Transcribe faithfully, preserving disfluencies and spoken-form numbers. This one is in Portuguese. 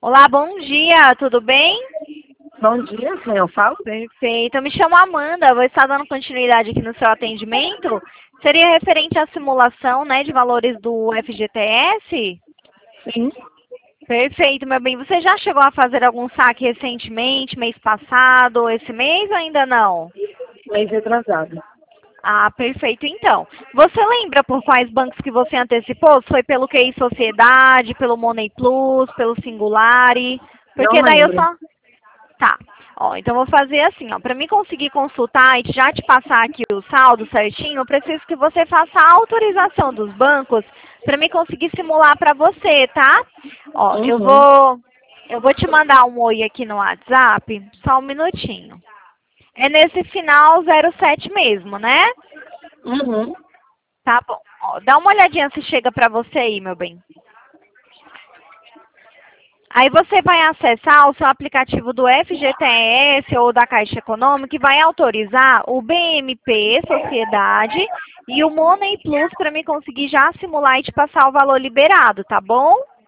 Olá, bom dia, tudo bem? Bom dia, sim, eu falo? Perfeito. Eu me chamo Amanda, vou estar dando continuidade aqui no seu atendimento. Seria referente à simulação, né, de valores do F G T S? Sim, Perfeito, meu bem. Você já chegou a fazer algum saque recentemente, mês passado, ou esse mês ou ainda não? mês retrasado. Ah, perfeito. Então, você lembra por quais bancos que você antecipou? Se foi pelo Q I Sociedade, pelo Money Plus, pelo Singulari? Não Porque daí eu lembro. só... Tá. Ó, então vou fazer assim, ó. Para mim conseguir consultar e já te passar aqui o saldo certinho, eu preciso que você faça a autorização dos bancos para mim conseguir simular para você, tá? Ó, eu Uhum, vou eu vou te mandar um oi aqui no WhatsApp, só um minutinho. É nesse final zero sete mesmo, né? uhum. Tá bom. Ó, dá uma olhadinha se chega para você aí, meu bem. Aí você vai acessar o seu aplicativo do F G T S ou da Caixa Econômica e vai autorizar o B M P, Sociedade, e o Money Plus para me conseguir já simular e te passar o valor liberado, tá bom?